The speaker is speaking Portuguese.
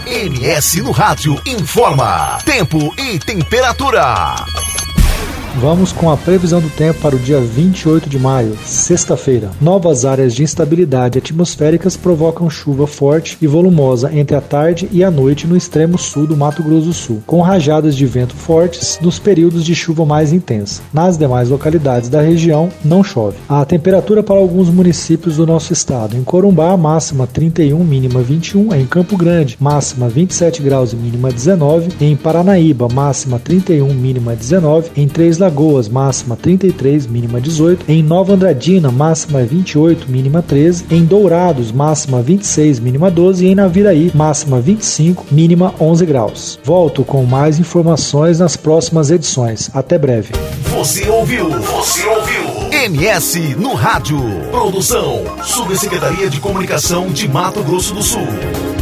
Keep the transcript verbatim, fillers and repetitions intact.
M S no Rádio informa tempo e temperatura. Vamos com a previsão do tempo para o dia vinte e oito de maio, sexta-feira. Novas áreas de instabilidade atmosféricas provocam chuva forte e volumosa entre a tarde e a noite no extremo sul do Mato Grosso do Sul, com rajadas de vento fortes nos períodos de chuva mais intensa. Nas demais localidades da região, não chove. A temperatura para alguns municípios do nosso estado: em Corumbá, máxima trinta e um, mínima vinte e um; em Campo Grande, máxima vinte e sete graus e mínima dezenove; em Paranaíba, máxima trinta e um, mínima dezenove; em Três Lagoas, máxima trinta e três, mínima dezoito; em Nova Andradina, máxima vinte e oito, mínima treze; em Dourados, máxima vinte e seis, mínima doze; e em Naviraí, máxima vinte e cinco, mínima onze graus. Volto com mais informações nas próximas edições. Até breve. Você ouviu? Você ouviu? M S no Rádio. Produção: Subsecretaria de Comunicação de Mato Grosso do Sul.